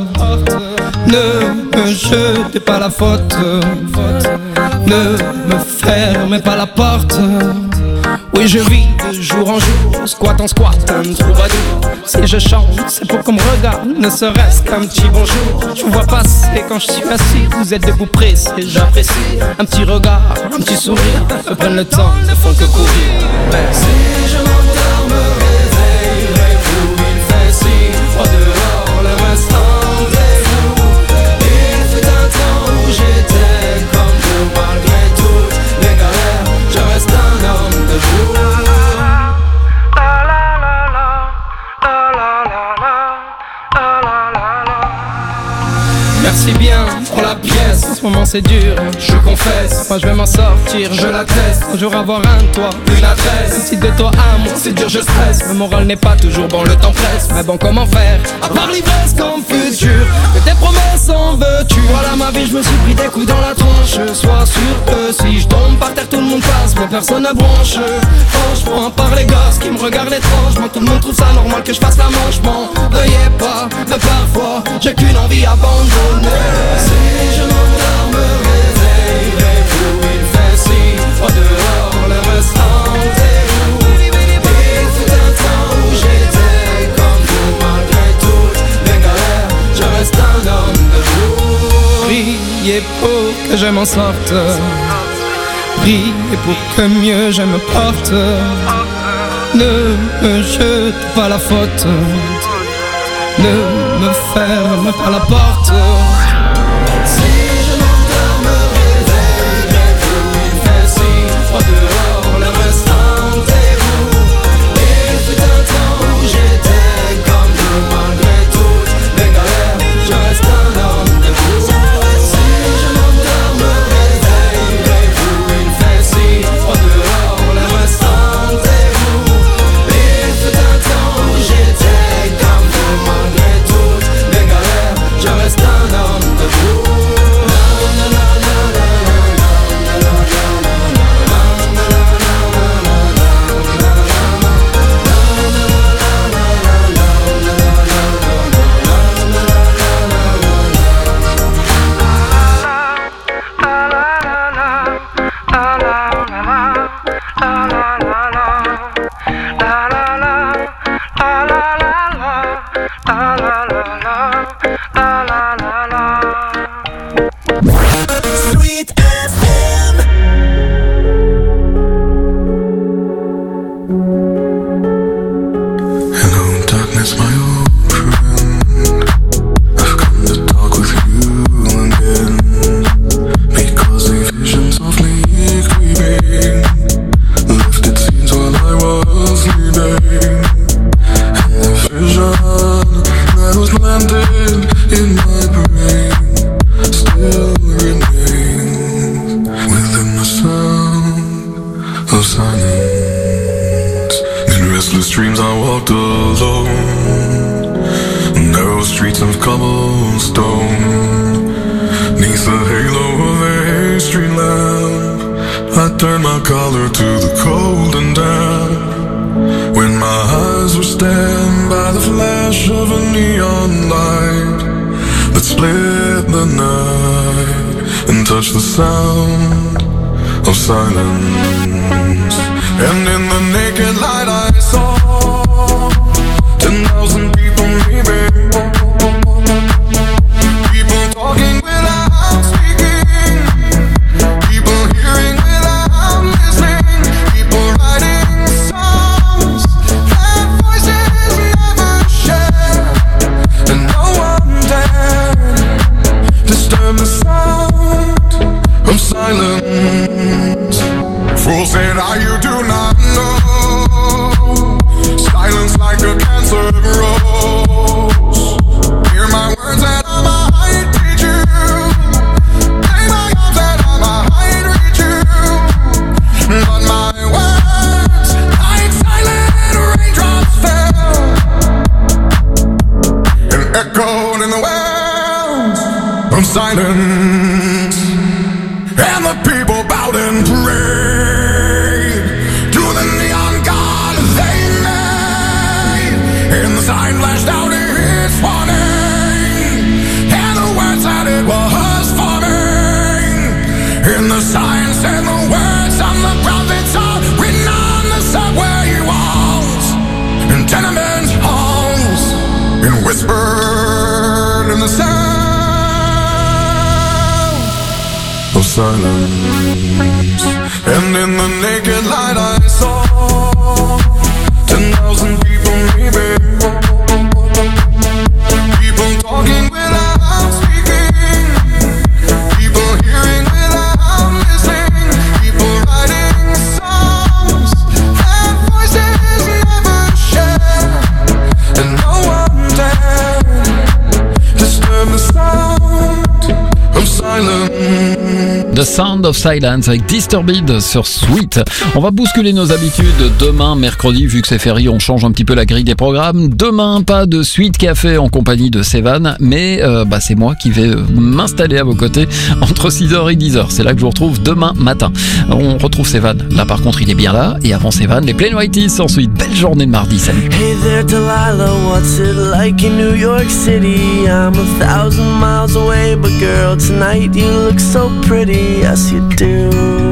Ne me jetez pas la faute, ne me fermez pas la porte. Oui, je vis de jour en jour, squat en squat, un troubadour. Si je chante, c'est pour qu'on me regarde, ne serait-ce qu'un petit bonjour. Je vous vois passer quand je suis assis, vous êtes debout pressé, j'apprécie. Un petit regard, un petit sourire, me prennent le temps, ne font que courir. Merci. Si je m'endors, me réveillerez-vous? Il fait si froid dehors, le reste rendez-vous. Il fut un temps où j'étais comme vous, malgré toutes mes galères, je reste un homme debout. Merci bien pour la pièce, en ce moment c'est dur, je confesse. Moi je vais m'en sortir, je l'atteste. Un jour avoir un toit, une adresse. Si de toi à moi c'est dur, je stresse. Le moral n'est pas toujours bon, le temps presse. Mais bon, comment faire, à part l'ivresse comme futur, que tes promesses en veux-tu? Voilà ma vie, je me suis pris des coups dans la tronche. Sois sûr que si je tombe par terre, tout le monde passe, mais personne ne bronche. Franchement, à part les gosses qui me regardent étrangement, tout le monde trouve ça normal que je fasse la manche. M'en veuillez pas, mais parfois j'ai qu'une envie abandonnée. Si je m'endors, me réveillerez-vous? Il fait si froid dehors, le reste rendez-vous. Il fut un temps où j'étais comme vous, malgré toutes mes galères, je reste un homme debout. Priez pour que je m'en sorte, priez pour que mieux je me porte. Ne me jete pas la faute, ne me ferme pas la porte. Si je m'endors, me réveillerez-vous? Il fait si froid dehors, le reste rendez-vous. Il fut un temps où j'étais comme vous, malgré toutes mes galères, je reste un homme debout. Si je m'endors, me réveillerez-vous? Il fait si froid dehors, le reste rendez-vous. Il fut un temps où j'étais comme vous, malgré toutes mes galères, je reste un homme debout. Sweet F M. Hello, darkness, my old friend. I've come to talk with you again, because a vision softly creeping left its scenes while I was sleeping. And the vision that was planted in my brain still remains within the sound of silence. In restless dreams I walked alone, narrow streets of cobblestone. Neath the halo of a street lamp, I turned my collar to the cold and damp. When my eyes were stabbed by the flash of a neon light that split the night and touched the sound of silence. And in the naked light I saw ten thousand people leaving, people talking without speaking, people hearing without listening, people riding silence. Fool said I, you do not know. Silence like a cancer grows. Hear my words and I might teach you. Lay my arms and I might reach you. But my words, like silent raindrops fell and echoed in the wells of silence. And the people bowed and prayed to the neon god they made. And the sign flashed out its warning, and the words that it was forming. And the sign said the words on the prophets are written on the subway walls and tenement halls, and whispered in the sound of silence. And in the naked light I saw ten thousand people weeping, people talking without speaking, people hearing without listening, people writing songs that voices never share, and no one dared disturb the sound of silence. The Sound of Silence avec Disturbed sur Sweet. On va bousculer nos habitudes. Demain, mercredi, vu que c'est férié, on change un petit peu la grille des programmes. Demain, pas de Sweet Café en compagnie de Sévan, mais euh, bah, c'est moi qui vais m'installer à vos côtés entre six heures et dix heures. C'est là que je vous retrouve demain matin. On retrouve Sévan. Là, par contre, il est bien là. Et avant Sévan, les Plain White T's ensuite. Belle journée de mardi. Salut. Hey there, Delilah, what's it like in New York City? I'm a thousand miles away, but girl, tonight you look so pretty. Yes, you do.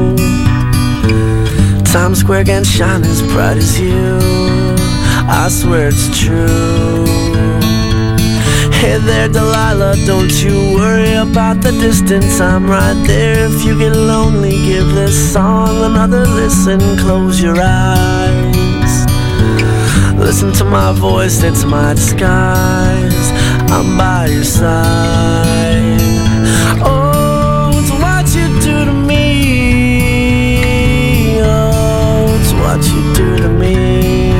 Times Square can't shine as bright as you. I swear it's true. Hey there, Delilah, don't you worry about the distance. I'm right there. If you get lonely, give this song another listen. Close your eyes. Listen to my voice, it's my disguise. I'm by your side. Oh, what you do to me.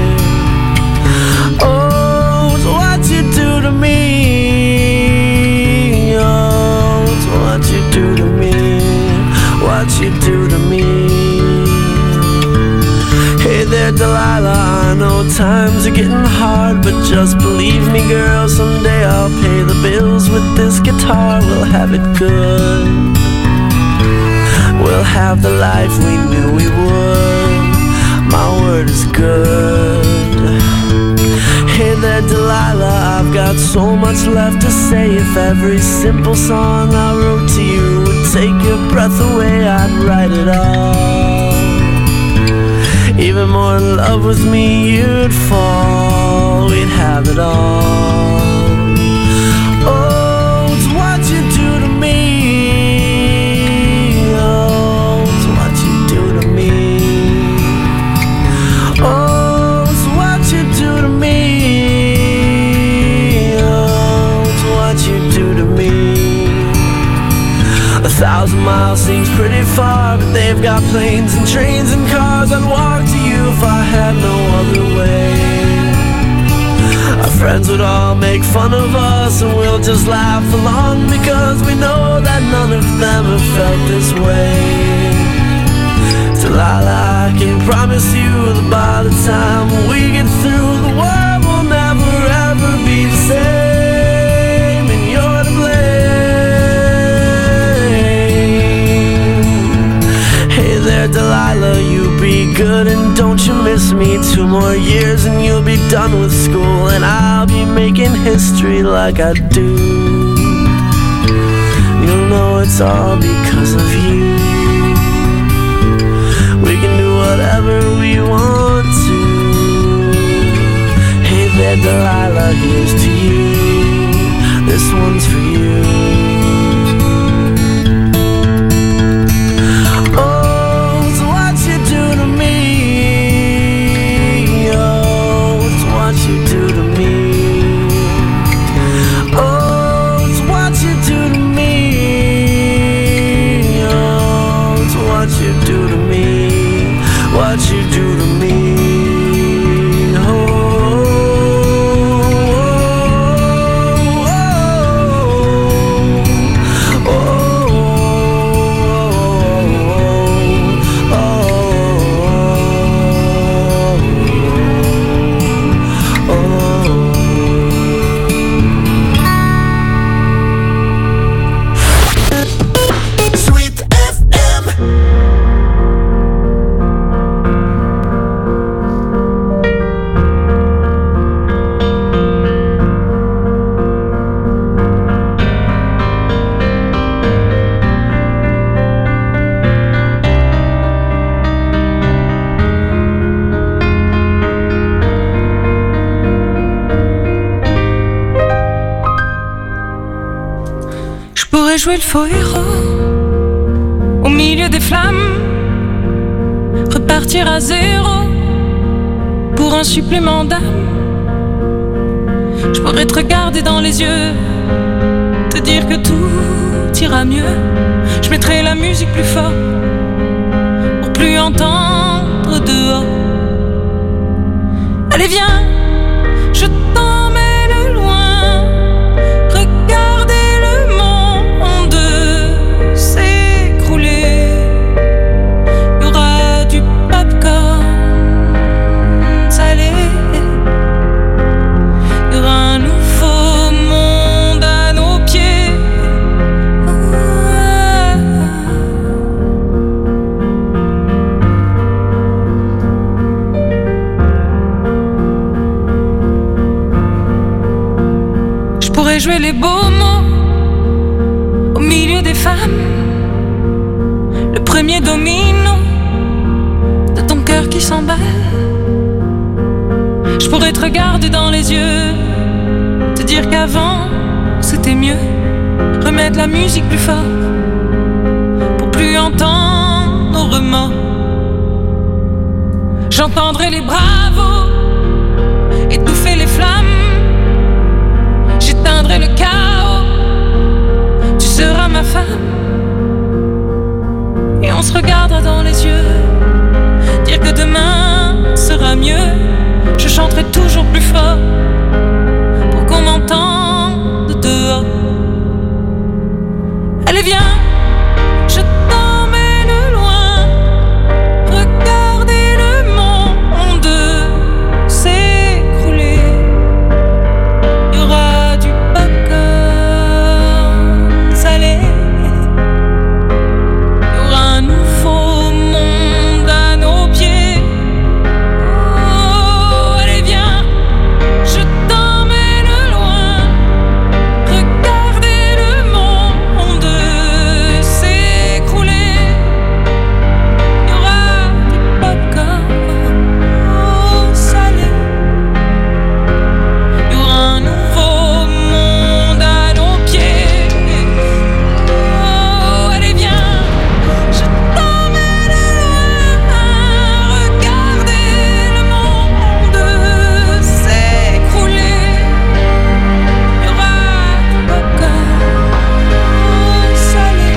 Oh, it's what you do to me. Oh, it's what you do to me. What you do to me. Hey there, Delilah, I know times are getting hard, but just believe me, girl, someday I'll pay the bills with this guitar. We'll have it good. We'll have the life we knew we would. My word is good. Hey there, Delilah, I've got so much left to say. If every simple song I wrote to you would take your breath away, I'd write it all. Even more in love with me, you'd fall. We'd have it all. Oh, it's what you do to me. Oh, it's what you do to me. Oh, it's what you do to me. Oh, it's what you do to me. A thousand miles seems pretty far, but they've got planes and trains and cars. I'd walk to you if I had no other way. Our friends would all make fun of us, and we'll just laugh along, because we know that none of them have felt this way. Delilah, I can promise you that by the time we get through, the world will never ever be the same, and you're to blame. Hey there, Delilah, you be good and don't you miss me. Two more years and you'll be done with school, and I'll be making history like I do. You'll know it's all because of you. We can do whatever we want to. Hey there, Delilah, here's to you. This one's for you. Oh, it's what you do to me. Oh, it's what you do to me. Oh, it's what you do to me. Oh, jouer le faux héros au milieu des flammes, repartir à zéro pour un supplément d'âme. Je pourrais te regarder dans les yeux, te dire que tout ira mieux. Je mettrai la musique plus fort pour plus entendre dehors. Allez viens, je t'emmène loin, regardez le monde s'écrouler. Il y aura du popcorn salé, il y aura un nouveau monde à nos pieds. Je pourrais jouer les beaux mots au milieu des femmes, le premier domino de ton cœur qui s'emballe. Je pourrais te regarder dans les yeux, te dire qu'avant c'était mieux, remettre la musique plus fort pour plus entendre nos remords. J'entendrai les bravos étouffer les flammes, j'éteindrai le chaos, tu seras ma femme. Et on se regardera dans les yeux, dire que demain sera mieux. Je chanterai toujours plus fort pour qu'on m'entende dehors. Allez viens, je t'emmène loin, regardez le monde s'écrouler. Il y aura du popcorn salé, il y aura un nouveau monde à nos pieds. Oh, allez viens, je t'emmène loin, regardez le monde s'écrouler. Il y aura du popcorn salé, il y aura un nouveau monde à nos pieds. Oh, allez viens, je t'emmène loin, regardez le monde s'écrouler. Il y aura du popcorn salé,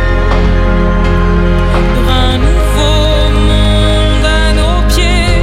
il y aura un nouveau monde à nos pieds.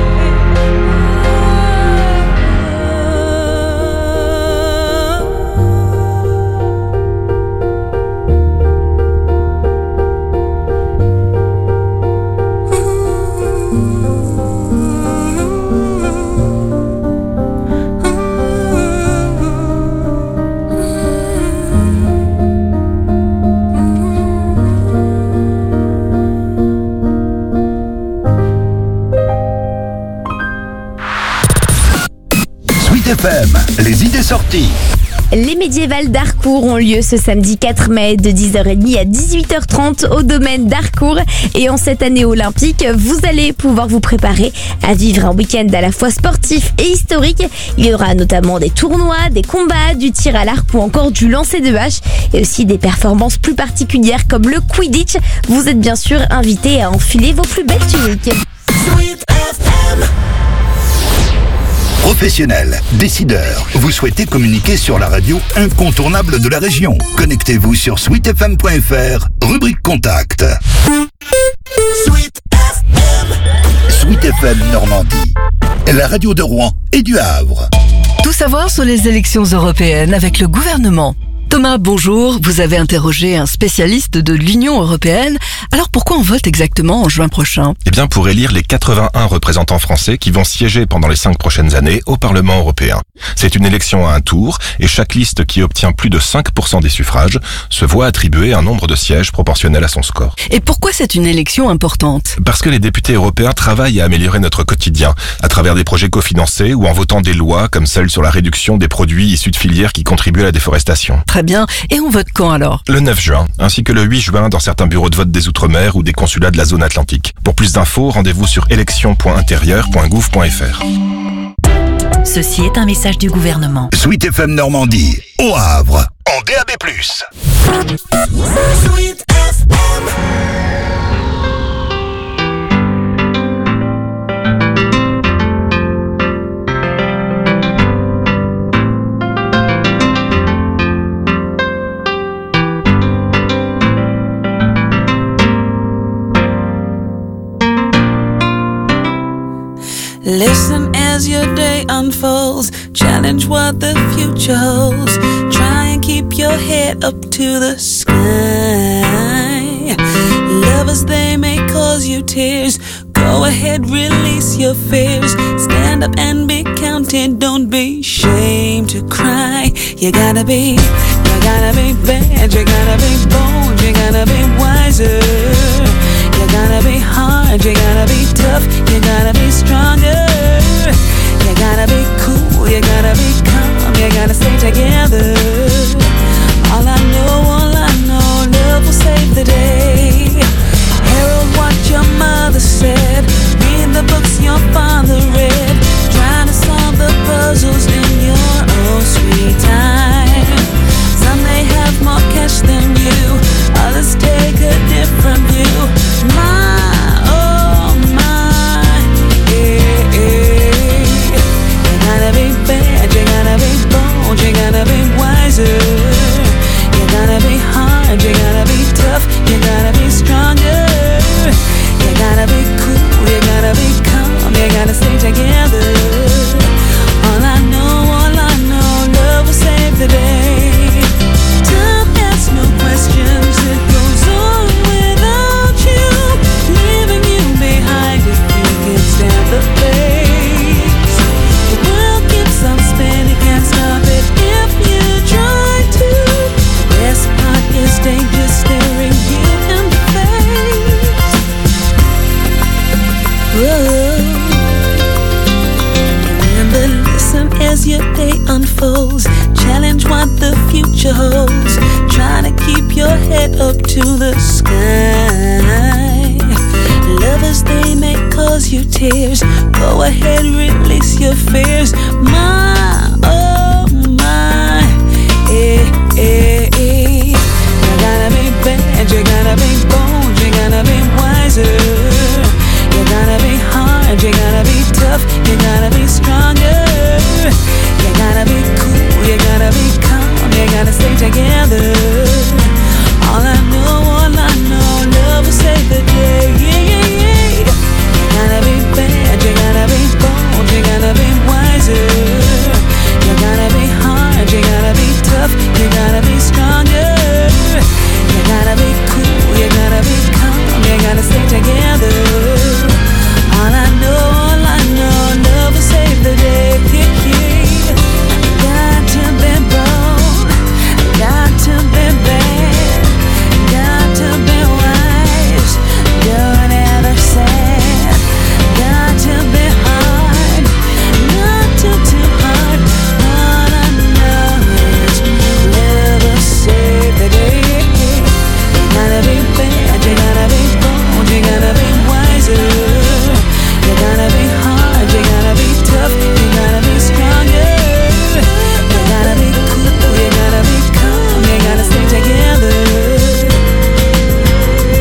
Sweet F M, les idées sorties. Les médiévales d'Harcourt ont lieu ce samedi quatre mai de dix heures trente à dix-huit heures trente au domaine d'Harcourt. Et en cette année olympique, vous allez pouvoir vous préparer à vivre un week-end à la fois sportif et historique. Il y aura notamment des tournois, des combats, du tir à l'arc ou encore du lancer de hache et aussi des performances plus particulières comme le Quidditch. Vous êtes bien sûr invités à enfiler vos plus belles tuniques. Professionnels, décideurs, vous souhaitez communiquer sur la radio incontournable de la région. Connectez-vous sur sweet f m point f r, rubrique contact. Sweet F M. Sweet F M Normandie, la radio de Rouen et du Havre. Tout savoir sur les élections européennes avec le gouvernement. Thomas, bonjour. Vous avez interrogé un spécialiste de l'Union européenne. Alors pourquoi on vote exactement en juin prochain ? Eh bien pour élire les quatre-vingt-un représentants français qui vont siéger pendant les cinq prochaines années au Parlement européen. C'est une élection à un tour et chaque liste qui obtient plus de cinq pour cent des suffrages se voit attribuer un nombre de sièges proportionnel à son score. Et pourquoi c'est une élection importante ? Parce que les députés européens travaillent à améliorer notre quotidien à travers des projets cofinancés ou en votant des lois comme celle sur la réduction des produits issus de filières qui contribuent à la déforestation. Très bien. Et on vote quand alors ? Le neuf juin, ainsi que le huit juin dans certains bureaux de vote des Outre-mer ou des consulats de la zone atlantique. Pour plus d'infos, rendez-vous sur élection point intérieur point gouv point f r. Ceci est un message du gouvernement. Sweet F M Normandie, au Havre, en D A B plus. Sweet F M. Listen as your day unfolds. Challenge what the future holds. Try and keep your head up to the sky. Lovers, they may cause you tears. Go ahead, release your fears. Stand up and be counted. Don't be ashamed to cry. You gotta be, you gotta be bad. You gotta be bold. You gotta be wiser. You gotta be hard, you gotta be tough, you gotta be stronger. You gotta be cool, you gotta be calm, you gotta stay together. All I know, all I know, love will save the day. Herald what your mother said, read the books your father read. Try to solve the puzzles in your own sweet time. Some may have more cash than you, others take a different view. My, oh my, yeah, yeah. You gotta be bad, you gotta be bold, you gotta be wiser. You gotta be hard, you gotta be tough, you gotta be stronger. You gotta be cool, you gotta be calm, you gotta stay together. All I know, all I know, love will save the day. Time asks no questions, it goes on without you, leaving you behind if you can stand the pace. The world keeps on spinning, can't stop it if you try to. The best part is danger staring you in the face. Whoa. Remember, listen as your day unfolds. Challenge what the future holds. Try to keep your head up to the sky. Lovers, they may cause you tears. Go ahead, release your fears. My